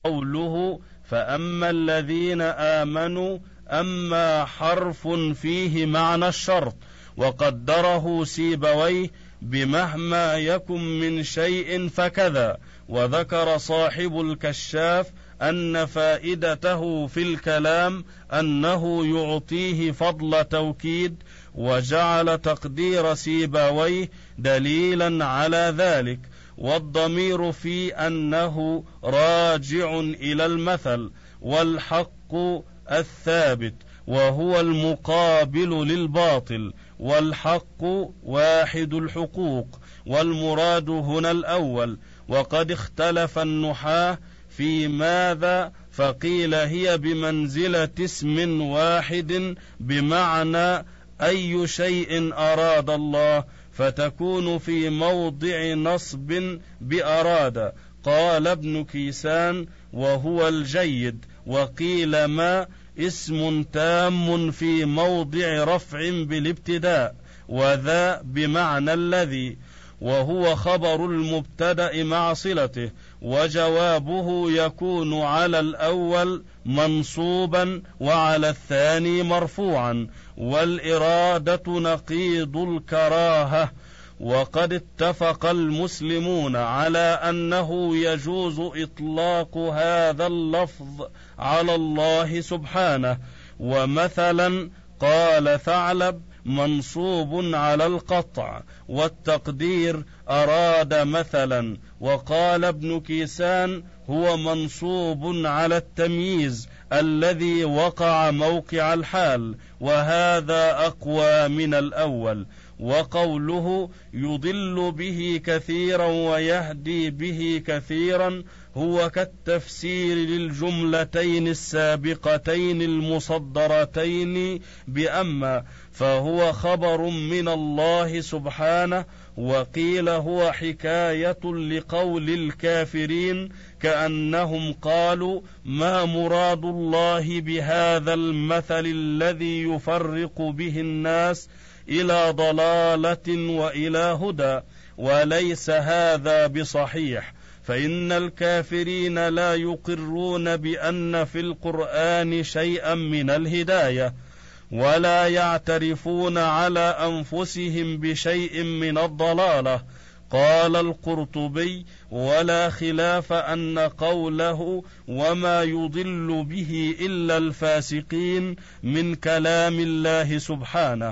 قوله فأما الذين آمنوا أما حرف فيه معنى الشرط، وقدره سيبويه بمهما يكن من شيء فكذا. وذكر صاحب الكشاف أن فائدته في الكلام أنه يعطيه فضل توكيد، وجعل تقدير سيبويه دليلا على ذلك، والضمير في أنه راجع إلى المثل، والحق الثابت وهو المقابل للباطل، والحق واحد الحقوق، والمراد هنا الأول. وقد اختلف النحاة في ماذا، فقيل هي بمنزلة اسم واحد بمعنى أي شيء أراد الله، فتكون في موضع نصب بأراد. قال ابن كيسان وهو الجيد. وقيل ما اسم تام في موضع رفع بالابتداء، وذا بمعنى الذي، وهو خبر المبتدأ مع صلته، وجوابه يكون على الأول منصوبا وعلى الثاني مرفوعا. والإرادة نقيض الكراهة. وقد اتفق المسلمون على أنه يجوز إطلاق هذا اللفظ على الله سبحانه. ومثلا قال ثعلب منصوب على القطع، والتقدير أراد مثلا. وقال ابن كيسان هو منصوب على التمييز الذي وقع موقع الحال، وهذا أقوى من الأول. وقوله يضل به كثيرا ويهدي به كثيرا هو كالتفسير للجملتين السابقتين المصدرتين بأما، فهو خبر من الله سبحانه. وقيل هو حكاية لقول الكافرين، كأنهم قالوا ما مراد الله بهذا المثل الذي يفرق به الناس إلى ضلالة وإلى هدى، وليس هذا بصحيح، فإن الكافرين لا يقرون بأن في القرآن شيئا من الهداية، ولا يعترفون على أنفسهم بشيء من الضلالة. قال القرطبي ولا خلاف أن قوله وما يضل به إلا الفاسقين من كلام الله سبحانه.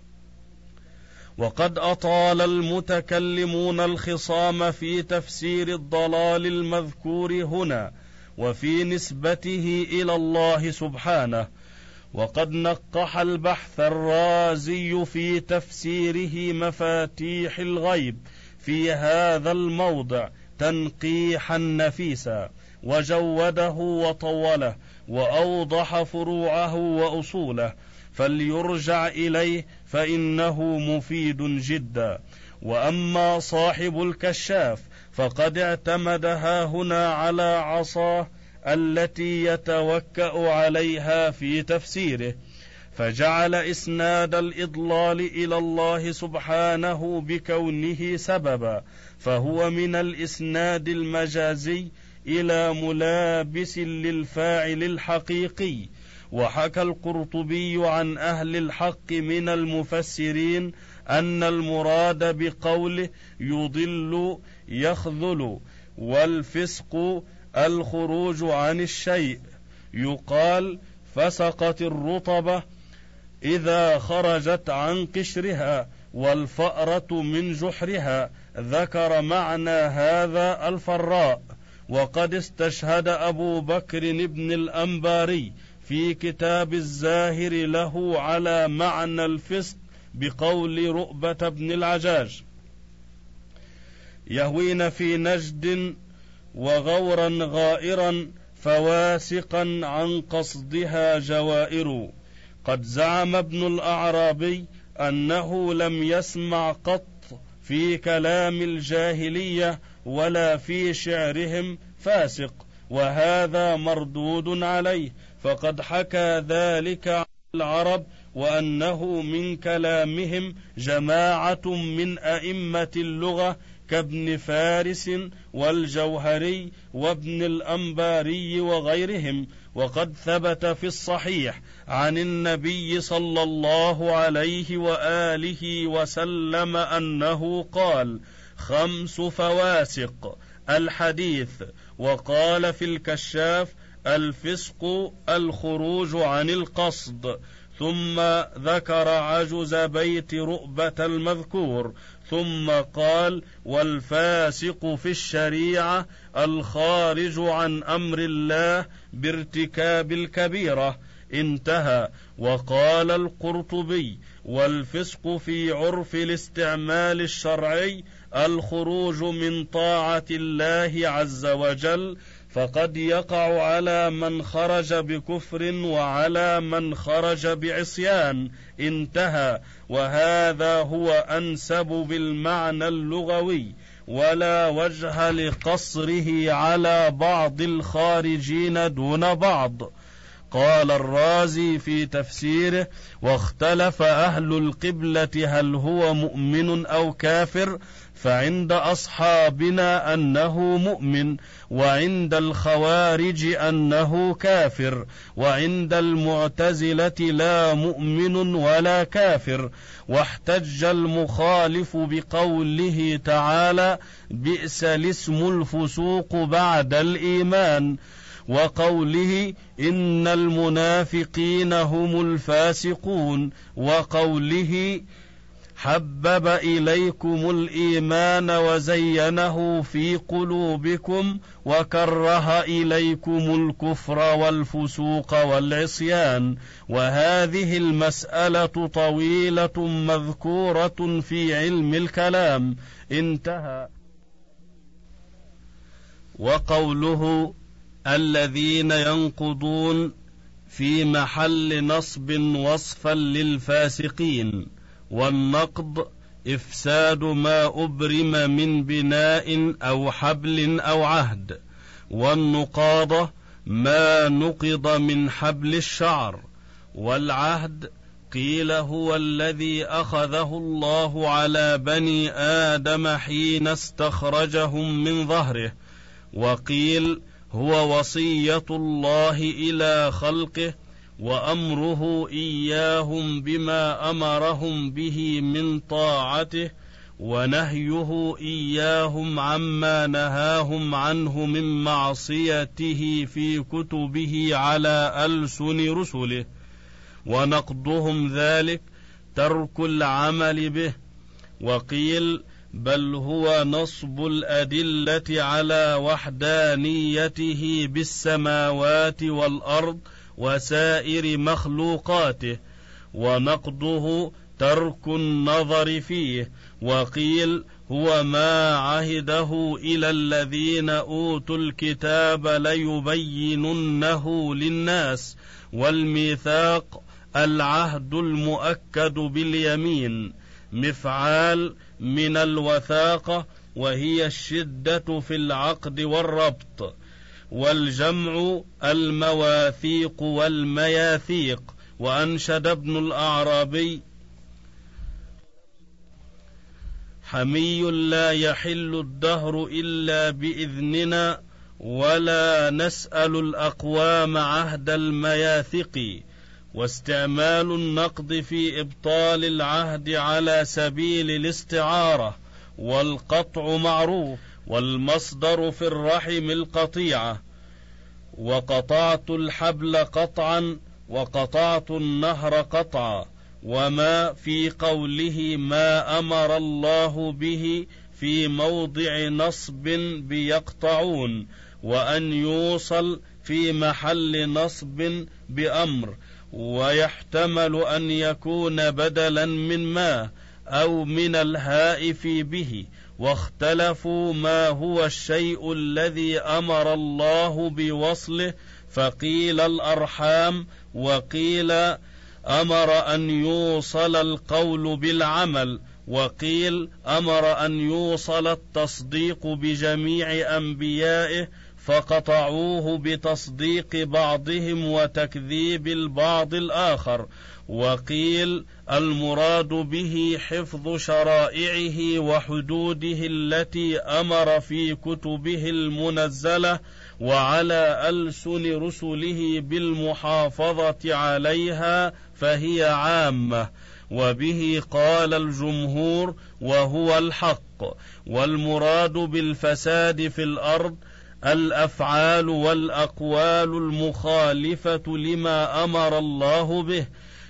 وقد أطال المتكلمون الخصام في تفسير الضلال المذكور هنا وفي نسبته إلى الله سبحانه، وقد نقح البحث الرازي في تفسيره مفاتيح الغيب في هذا الموضع تنقيحا نفيسا، وجوده وطوله وأوضح فروعه وأصوله، فليرجع إليه فإنه مفيد جدا. وأما صاحب الكشاف فقد اعتمدها هنا على عصاه التي يتوكأ عليها في تفسيره، فجعل إسناد الإضلال إلى الله سبحانه بكونه سببا، فهو من الإسناد المجازي إلى ملابس للفاعل الحقيقي. وحكى القرطبي عن أهل الحق من المفسرين أن المراد بقوله يضل يخذل، والفسق الخروج عن الشيء. يقال فسقت الرطبة إذا خرجت عن قشرها، والفأرة من جحرها. ذكر معنى هذا الفراء. وقد استشهد أبو بكر بن الأنباري في كتاب الزاهر له على معنى الفسق بقول رؤبة بن العجاج يهوين في نجد وغورا غائرا فواسقا عن قصدها جوائر. قد زعم ابن الأعرابي أنه لم يسمع قط في كلام الجاهلية ولا في شعرهم فاسق، وهذا مردود عليه، فقد حكى ذلك عن العرب وأنه من كلامهم جماعة من أئمة اللغة كابن فارس والجوهري وابن الأنباري وغيرهم. وقد ثبت في الصحيح عن النبي صلى الله عليه وآله وسلم أنه قال: 5 فواسق الحديث. وقال في الكشاف: الفسق الخروج عن القصد. ثم ذكر عجز بيت رؤبة المذكور، ثم قال: والفاسق في الشريعة الخارج عن أمر الله بارتكاب الكبيرة. انتهى. وقال القرطبي: والفسق في عرف الاستعمال الشرعي الخروج من طاعة الله عز وجل، فقد يقع على من خرج بكفر وعلى من خرج بعصيان. انتهى. وهذا هو أنسب بالمعنى اللغوي، ولا وجه لقصره على بعض الخارجين دون بعض. قال الرازي في تفسيره: واختلف أهل القبلة هل هو مؤمن أو كافر، فعند أصحابنا أنه مؤمن، وعند الخوارج أنه كافر، وعند المعتزلة لا مؤمن ولا كافر. واحتج المخالف بقوله تعالى: بئس الاسم الفسوق بعد الإيمان، وقوله: إن المنافقين هم الفاسقون، وقوله: حبب إليكم الإيمان وزينه في قلوبكم وكره إليكم الكفر والفسوق والعصيان. وهذه المسألة طويلة مذكورة في علم الكلام. انتهى. وقوله: الذين ينقضون، في محل نصب وصفا للفاسقين. والنقض إفساد ما أبرم من بناء أو حبل أو عهد. والنقاضة ما نقض من حبل الشعر. والعهد قيل هو الذي أخذه الله على بني آدم حين استخرجهم من ظهره. وقيل هو وصية الله إلى خلقه وأمره إياهم بما أمرهم به من طاعته، ونهيه إياهم عما نهاهم عنه من معصيته في كتبه على ألسن رسله. ونقضهم ذلك ترك العمل به. وقيل بل هو نصب الأدلة على وحدانيته بالسماوات والأرض وسائر مخلوقاته، ونقضه ترك النظر فيه. وقيل هو ما عهده إلى الذين أوتوا الكتاب ليبيننه للناس. والميثاق العهد المؤكد باليمين، مفعال من الوثاقة، وهي الشدة في العقد والربط. والجمع المواثيق والمياثيق. وأنشد ابن الأعرابي: حمي لا يحل الدهر إلا بإذننا، ولا نسأل الأقوام عهد المياثق. واستعمال النقض في إبطال العهد على سبيل الاستعارة. والقطع معروف، والمصدر في الرحم القطيعة. وقطعت الحبل قطعا، وقطعت النهر قطعا. وما في قوله ما أمر الله به في موضع نصب بيقطعون، وأن يوصل في محل نصب بأمر. ويحتمل أن يكون بدلا من ما أو من الهائف به. واختلفوا ما هو الشيء الذي أمر الله بوصله، فقيل الأرحام، وقيل أمر أن يوصل القول بالعمل، وقيل أمر أن يوصل التصديق بجميع أنبيائه، فقطعوه بتصديق بعضهم وتكذيب البعض الآخر. وقيل المراد به حفظ شرائعه وحدوده التي أمر في كتبه المنزلة وعلى ألسن رسله بالمحافظة عليها، فهي عامة، وبه قال الجمهور وهو الحق. والمراد بالفساد في الأرض الأفعال والأقوال المخالفة لما أمر الله به،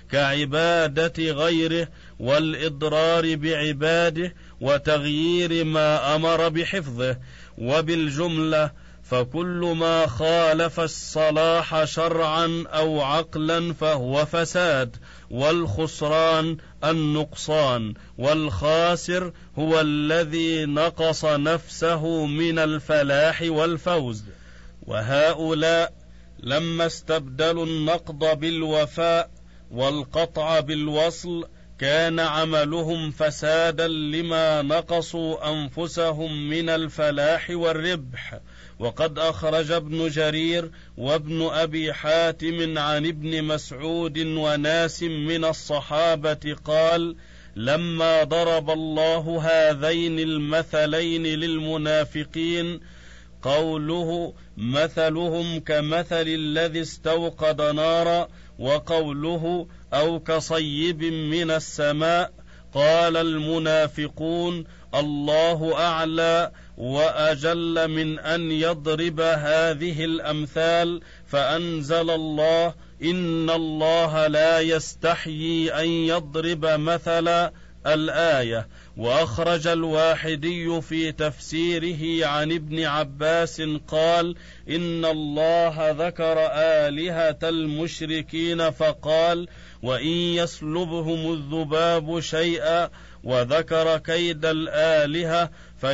كعبادة غيره والإضرار بعباده وتغيير ما أمر بحفظه. وبالجملة فكل ما خالف الصلاح شرعا أو عقلا فهو فساد، والخسران النقصان، والخاسر هو الذي نقص نفسه من الفلاح والفوز. وهؤلاء لما استبدلوا النقض بالوفاء والقطع بالوصل كان عملهم فسادا لما نقصوا أنفسهم من الفلاح والربح. وقد أخرج ابن جرير وابن أبي حاتم عن ابن مسعود وناس من الصحابة قال: لما ضرب الله هذين المثلين للمنافقين قوله مثلهم كمثل الذي استوقد نارا، وقوله أو كصيب من السماء، قال المنافقون الله أعلى وأجل من أن يضرب هذه الأمثال، فأنزل الله إن الله لا يستحيي أن يضرب مثلا الآية. وأخرج الواحدي في تفسيره عن ابن عباس قال: إن الله ذكر آلهة المشركين فقال: وإن يسلبهم الذباب شيئا، وذكر كيد الآلهة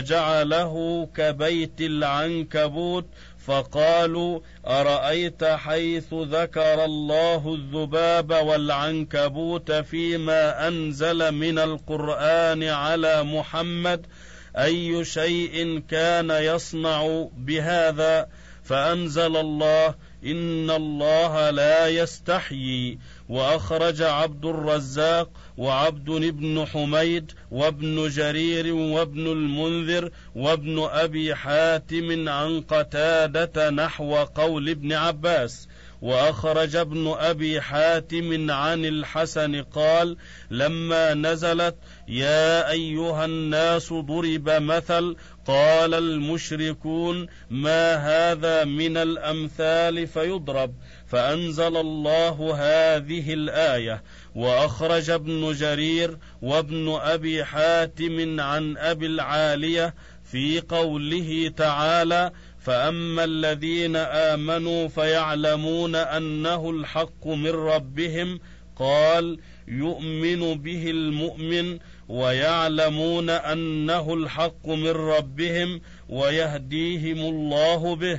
فجعله كبيت العنكبوت، فقالوا: أرأيت حيث ذكر الله الذباب والعنكبوت فيما أنزل من القرآن على محمد، أي شيء كان يصنع بهذا؟ فأنزل الله إن الله لا يستحيي. وأخرج عبد الرزاق وعبد بن حميد وابن جرير وابن المنذر وابن أبي حاتم عن قتادة نحو قول ابن عباس. وأخرج ابن أبي حاتم عن الحسن قال: لما نزلت يا أيها الناس ضرب مثل، قال المشركون ما هذا من الأمثال فيضرب، فأنزل الله هذه الآية. وأخرج ابن جرير وابن أبي حاتم عن أبي العالية في قوله تعالى: فأما الذين آمنوا فيعلمون أنه الحق من ربهم، قال: يؤمن به المؤمن، ويعلمون أنه الحق من ربهم ويهديهم الله به،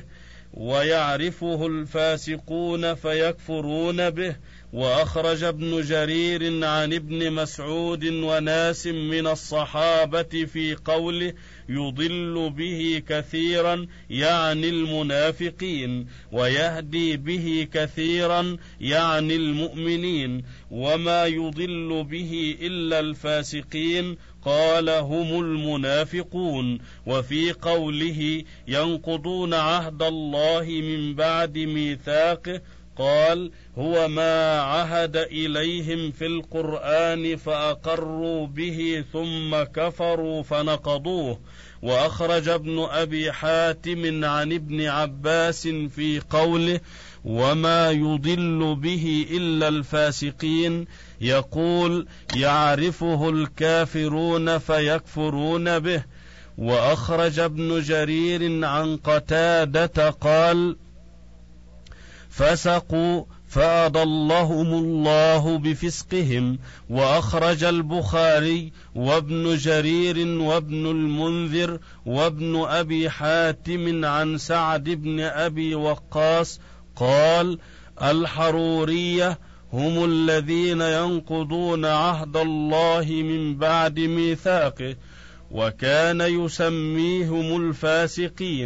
ويعرفه الفاسقون فيكفرون به. وأخرج ابن جرير عن ابن مسعود وناس من الصحابة في قوله: يضل به كثيرا يعني المنافقين، ويهدي به كثيرا يعني المؤمنين، وما يضل به إلا الفاسقين، قال هم المنافقون. وفي قوله: ينقضون عهد الله من بعد ميثاقه، قال: هو ما عهد إليهم في القرآن فأقروا به ثم كفروا فنقضوه. وأخرج ابن أبي حاتم عن ابن عباس في قوله: وما يضل به إلا الفاسقين، يقول: يعرفه الكافرون فيكفرون به. وأخرج ابن جرير عن قتادة قال: فسقوا فأضلهم الله بفسقهم. وأخرج البخاري وابن جرير وابن المنذر وابن أبي حاتم عن سعد بن أبي وقاص قال: الحرورية هم الذين ينقضون عهد الله من بعد ميثاقه، وكان يسميهم الفاسقين.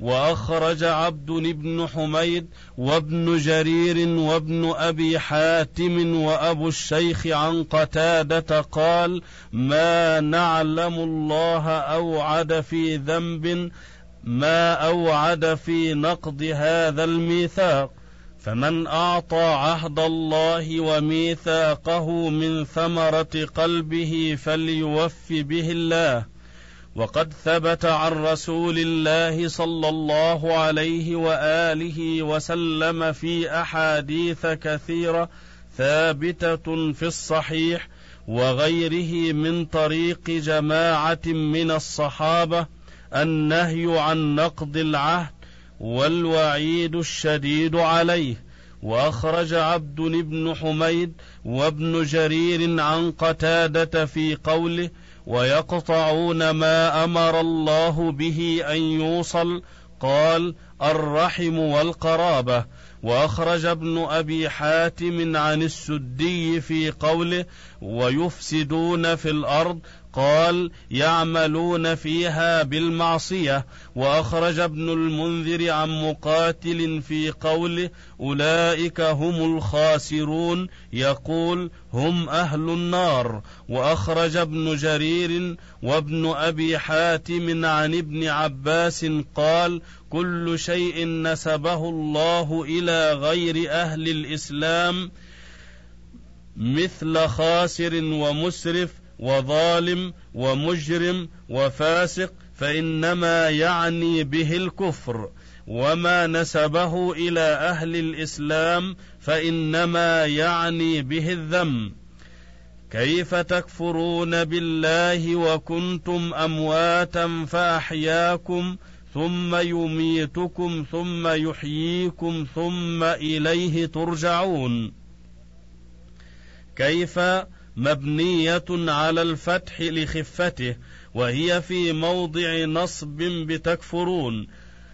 وأخرج عبد بن حميد وابن جرير وابن أبي حاتم وأبو الشيخ عن قتادة قال: ما نعلم الله أوعد في ذنب ما أوعد في نقض هذا الميثاق، فمن أعطى عهد الله وميثاقه من ثمرة قلبه فليوف به الله. وقد ثبت عن رسول الله صلى الله عليه وآله وسلم في أحاديث كثيرة ثابتة في الصحيح وغيره من طريق جماعة من الصحابة النهي عن نقض العهد والوعيد الشديد عليه. وأخرج عبد بن حميد وابن جرير عن قتادة في قوله: ويقطعون ما أمر الله به أن يوصل، قال: الرحم والقرابة. وأخرج ابن أبي حاتم عن السدي في قوله: ويفسدون في الأرض، قال: يعملون فيها بالمعصية. وأخرج ابن المنذر عن مقاتل في قوله: أولئك هم الخاسرون، يقول: هم أهل النار. وأخرج ابن جرير وابن أبي حاتم عن ابن عباس قال: كل شيء نسبه الله إلى غير أهل الإسلام مثل خاسر ومسرف وظالم ومجرم وفاسق فإنما يعني به الكفر، وما نسبه إلى أهل الإسلام فإنما يعني به الذم. كيف تكفرون بالله وكنتم أمواتا فأحياكم ثم يميتكم ثم يحييكم ثم إليه ترجعون. كيف مبنية على الفتح لخفته، وهي في موضع نصب بتكفرون،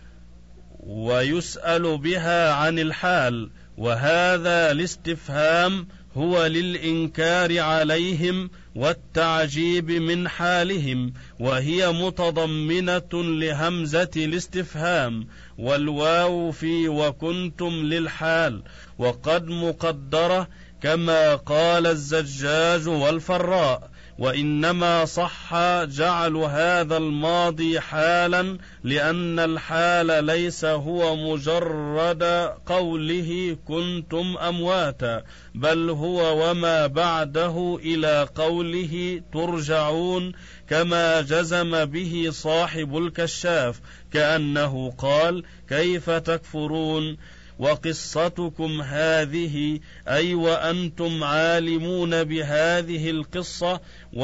ويسأل بها عن الحال، وهذا الاستفهام هو للإنكار عليهم والتعجيب من حالهم، وهي متضمنة لهمزة الاستفهام، والواو في وكنتم للحال، وقد مقدرة كما قال الزجاج والفراء. وإنما صح جعل هذا الماضي حالا، لأن الحال ليس هو مجرد قوله كنتم أمواتا، بل هو وما بعده إلى قوله ترجعون، كما جزم به صاحب الكشاف، كأنه قال: كيف تكفرون؟ وقصتكم هذه، أي وأنتم عالمون بهذه القصة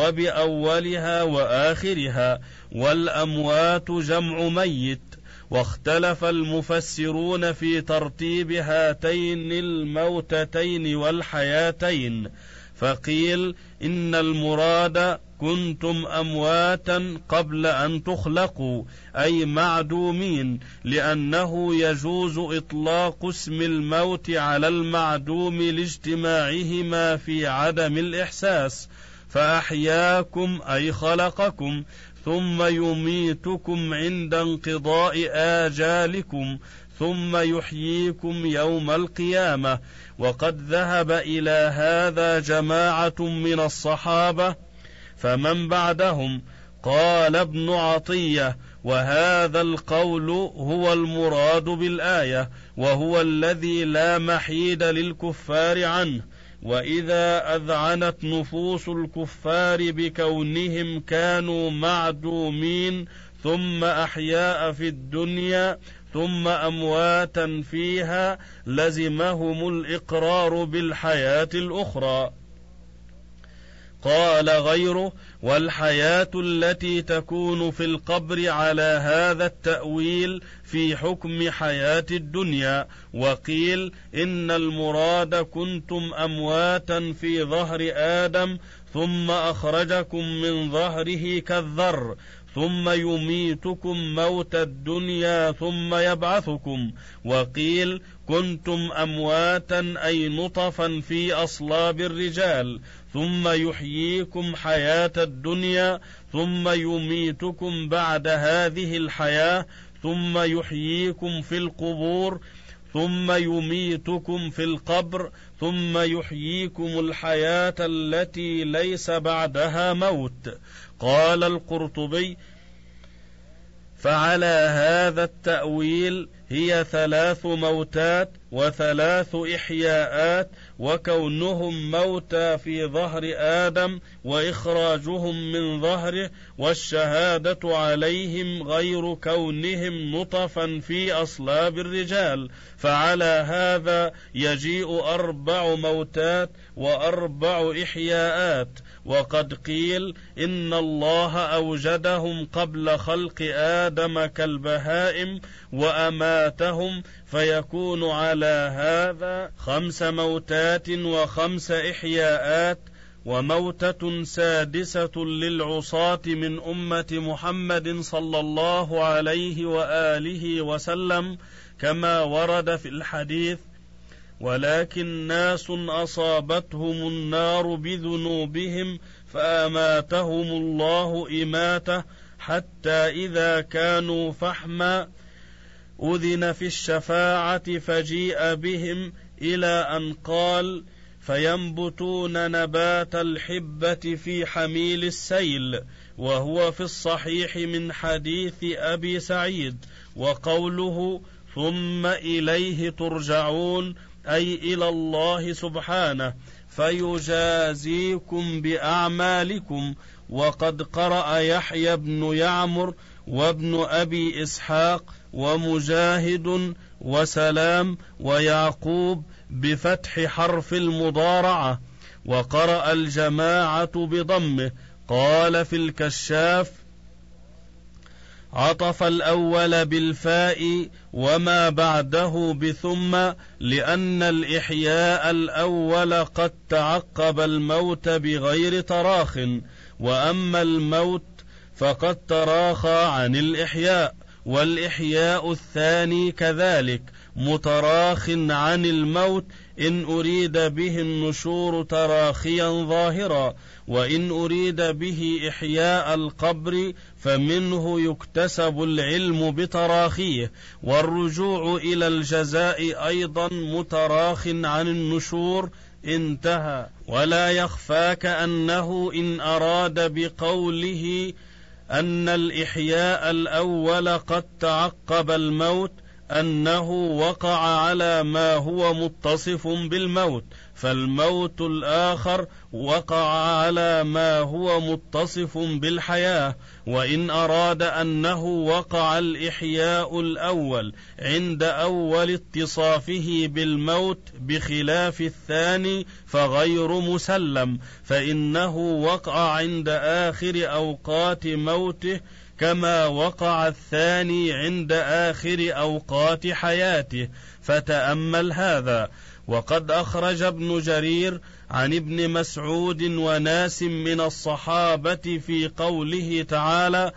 وبأولها وآخرها. والأموات جمع ميت. واختلف المفسرون في ترتيب هاتين الموتتين والحياتين، فقيل إن المراد كنتم أمواتا قبل أن تخلقوا، أي معدومين، لأنه يجوز إطلاق اسم الموت على المعدوم لاجتماعهما في عدم الإحساس. فأحياكم أي خلقكم، ثم يميتكم عند انقضاء آجالكم، ثم يحييكم يوم القيامة. وقد ذهب إلى هذا جماعة من الصحابة، فمن بعدهم قال ابن عطية: وهذا القول هو المراد بالآية، وهو الذي لا محيد للكفار عنه. وإذا أذعنت نفوس الكفار بكونهم كانوا معدومين ثم أحياء في الدنيا ثم أمواتا فيها، لزمهم الإقرار بالحياة الأخرى. قال غيره: والحياة التي تكون في القبر على هذا التأويل في حكم حياة الدنيا. وقيل إن المراد كنتم أمواتا في ظهر آدم ثم أخرجكم من ظهره كالذر، ثم يميتكم موت الدنيا ثم يبعثكم. وقيل كنتم أمواتا أي نطفا في أصلاب الرجال، ثم يحييكم حياة الدنيا، ثم يميتكم بعد هذه الحياة، ثم يحييكم في القبور ثم يميتكم في القبر ثم يحييكم الحياة التي ليس بعدها موت. قال القرطبي: فعلى هذا التأويل هي 3 موتات و3 إحياءات، وكونهم موتى في ظهر آدم وإخراجهم من ظهره، والشهادة عليهم غير كونهم نطفا في أصلاب الرجال. فعلى هذا يجيء 4 موتات و4 إحياءات. وقد قيل إن الله أوجدهم قبل خلق آدم كالبهائم وأماتهم، فيكون على هذا 5 موتات و5 إحياءات. وموتة سادسة للعصاة من أمة محمد صلى الله عليه وآله وسلم كما ورد في الحديث: ولكن ناس أصابتهم النار بذنوبهم فأماتهم الله إماتة، حتى إذا كانوا فحما أذن في الشفاعة فجيء بهم، إلى أن قال: فينبتون نبات الحبة في حميل السيل. وهو في الصحيح من حديث أبي سعيد. وقوله ثم إليه ترجعون أي إلى الله سبحانه، فيجازيكم بأعمالكم. وقد قرأ يحيى بن يعمر وابن أبي إسحاق ومجاهد وسلام ويعقوب بفتح حرف المضارعة، وقرأ الجماعة بضمه. قال في الكشاف: عطف الأول بالفاء وما بعده بثم، لأن الإحياء الأول قد تعقب الموت بغير تراخ، وأما الموت فقد تراخى عن الإحياء، والإحياء الثاني كذلك متراخ عن الموت، إن أريد به النشور تراخيا ظاهرا، وإن أريد به إحياء القبر فمنه يكتسب العلم بتراخيه، والرجوع إلى الجزاء أيضا متراخ عن النشور. انتهى. ولا يخفاك أنه إن أراد بقوله أن الإحياء الأول قد تعقب الموت أنه وقع على ما هو متصف بالموت، فالموت الآخر وقع على ما هو متصف بالحياة. وإن أراد أنه وقع الإحياء الأول عند أول اتصافه بالموت بخلاف الثاني فغير مسلم، فإنه وقع عند آخر أوقات موته كما وقع الثاني عند آخر أوقات حياته. فتأمل هذا. وقد أخرج ابن جرير عن ابن مسعود وناس من الصحابة في قوله تعالى: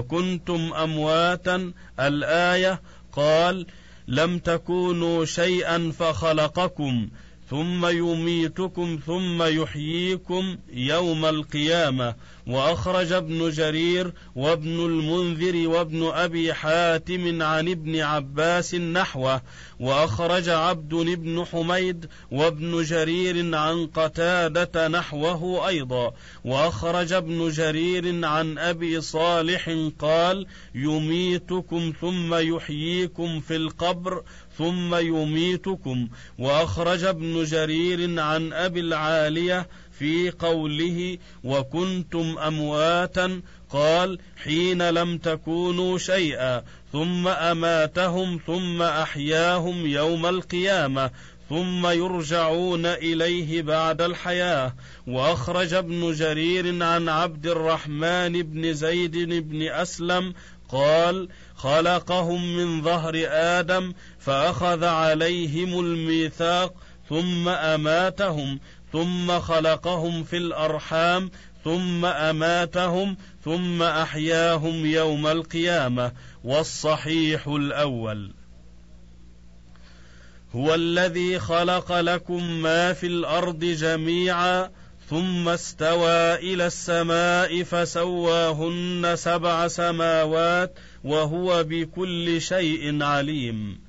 وكنتم أمواتا، الآية، قال: لم تكونوا شيئا فخلقكم، ثم يميتكم ثم يحييكم يوم القيامة. وأخرج ابن جرير وابن المنذر وابن أبي حاتم عن ابن عباس نحوه. وأخرج عبد بن حميد وابن جرير عن قتادة نحوه أيضا. وأخرج ابن جرير عن أبي صالح قال: يميتكم ثم يحييكم في القبر ثم يميتكم. وأخرج ابن جرير عن أبي العالية في قوله: وكنتم أمواتا، قال: حين لم تكونوا شيئا، ثم أماتهم ثم أحياهم يوم القيامة، ثم يرجعون إليه بعد الحياة. وأخرج ابن جرير عن عبد الرحمن بن زيد بن أسلم قال: خلقهم من ظهر آدم فأخذ عليهم الميثاق، ثم أماتهم، ثم خلقهم في الأرحام، ثم أماتهم، ثم أحياهم يوم القيامة. والصحيح الأول. هو الذي خلق لكم ما في الأرض جميعا ثم استوى إلى السماء فسواهن 7 سماوات وهو بكل شيء عليم.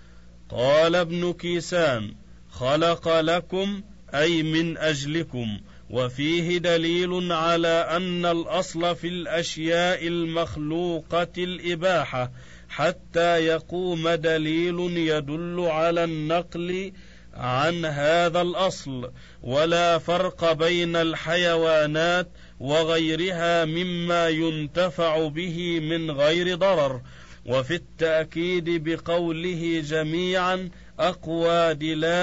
قال ابن كيسان: خلق لكم أي من أجلكم، وفيه دليل على أن الأصل في الأشياء المخلوقة الإباحة حتى يقوم دليل يدل على النقل عن هذا الأصل، ولا فرق بين الحيوانات وغيرها مما ينتفع به من غير ضرر. وفي التأكيد بقوله جميعا أقوى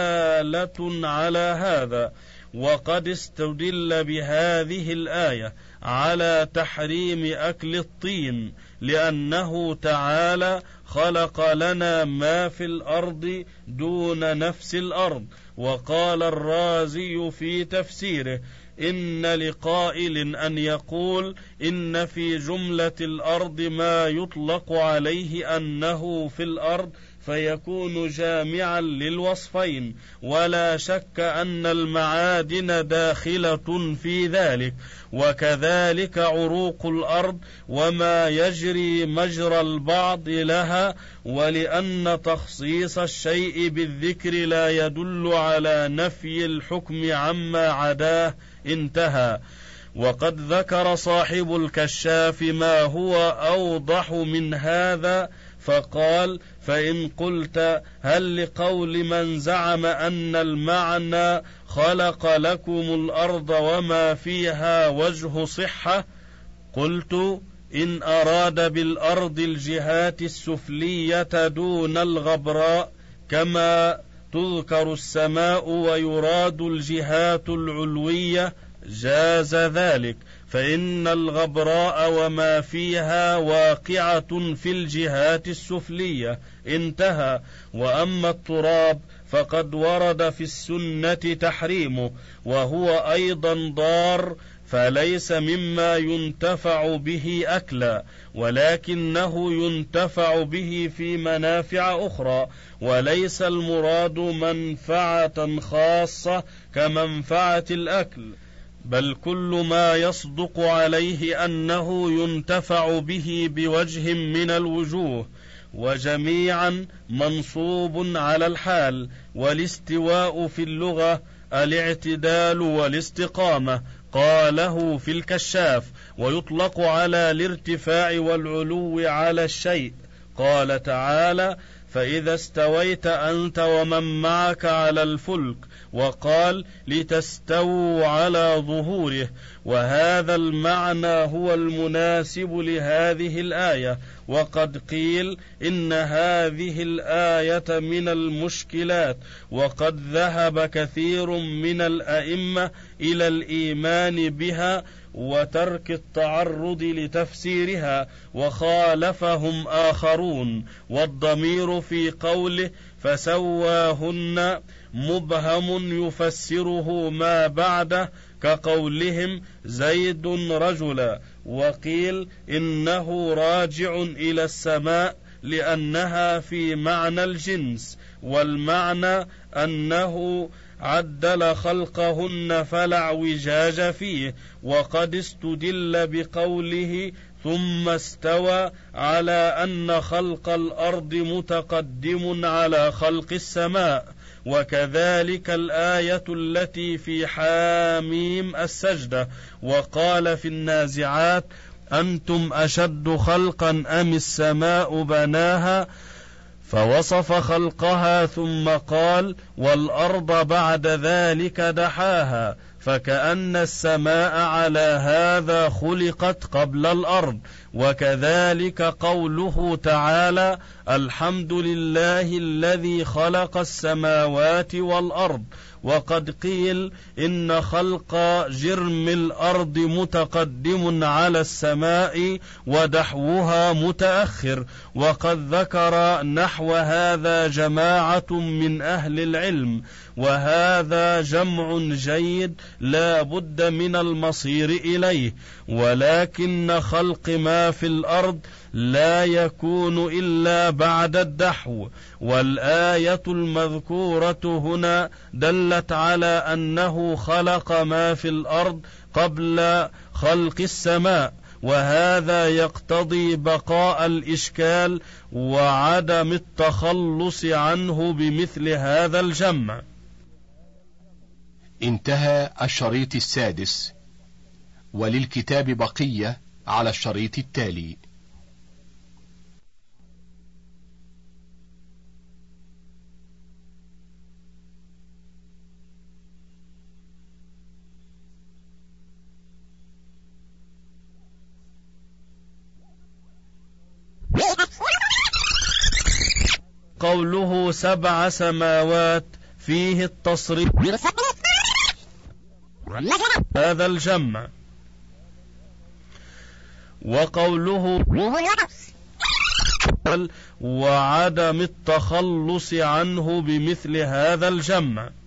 دلالة على هذا. وقد استدل بهذه الآية على تحريم أكل الطين، لأنه تعالى خلق لنا ما في الأرض دون نفس الأرض. وقال الرازي في تفسيره: إن لقائل أن يقول إن في جملة الأرض ما يطلق عليه أنه في الأرض فيكون جامعا للوصفين، ولا شك أن المعادن داخلة في ذلك، وكذلك عروق الأرض وما يجري مجرى البعض لها. ولأن تخصيص الشيء بالذكر لا يدل على نفي الحكم عما عداه. انتهى. وقد ذكر صاحب الكشاف ما هو أوضح من هذا فقال: فإن قلت هل لقول من زعم أن المعنى خلق لكم الأرض وما فيها وجه صحة؟ قلت: إن أراد بالأرض الجهات السفلية دون الغبراء كما تذكر السماء ويراد الجهات العلوية جاز ذلك، فإن الغبراء وما فيها واقعة في الجهات السفلية. انتهى. وأما التراب فقد ورد في السنة تحريمه، وهو أيضا ضار، فليس مما ينتفع به أكلا، ولكنه ينتفع به في منافع أخرى، وليس المراد منفعة خاصة كمنفعة الأكل، بل كل ما يصدق عليه أنه ينتفع به بوجه من الوجوه، وجميعا منصوب على الحال. والاستواء في اللغة الاعتدال والاستقامة، قاله في الكشاف، ويطلق على الارتفاع والعلو على الشيء. قال تعالى: فإذا استويت أنت ومن معك على الفلك، وقال: لتستووا على ظهوره. وهذا المعنى هو المناسب لهذه الآية. وقد قيل إن هذه الآية من المشكلات، وقد ذهب كثير من الأئمة إلى الإيمان بها وترك التعرض لتفسيرها، وخالفهم آخرون. والضمير في قوله فسواهن مبهم يفسره ما بعده، كقولهم زيد رجلا. وقيل إنه راجع إلى السماء لأنها في معنى الجنس، والمعنى أنه عدل خلقهن فلا اعوجاج فيه. وقد استدل بقوله ثم استوى على أن خلق الأرض متقدم على خلق السماء. وكذلك الآية التي في حاميم السجدة. وقال في النازعات: أنتم أشد خلقا أم السماء بناها؟ فوصف خلقها ثم قال: والأرض بعد ذلك دحاها. فكأن السماء على هذا خلقت قبل الأرض. وكذلك قوله تعالى: الحمد لله الذي خلق السماوات والأرض. وقد قيل إن خلق جرم الأرض متقدم على السماء ودحوها متأخر. وقد ذكر نحو هذا جماعة من أهل العلم، وهذا جمع جيد لا بد من المصير إليه، ولكن خلق ما في الأرض لا يكون إلا بعد الدحو. والآية المذكورة هنا دلت على أنه خلق ما في الأرض قبل خلق السماء، وهذا يقتضي بقاء الإشكال وعدم التخلص عنه بمثل هذا الجمع. انتهى الشريط السادس، وللكتاب بقية على الشريط التالي. قوله 7 سماوات فيه التصريح هذا الجمع، وقوله وعدم التخلص عنه بمثل هذا الجمع.